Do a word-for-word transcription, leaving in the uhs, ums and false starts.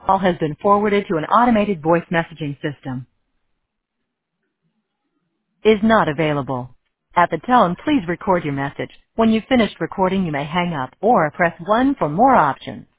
Call has been forwarded to an automated voice messaging system. Is not available. At the tone, please record your message. When you've finished recording, you may hang up or press one for more options.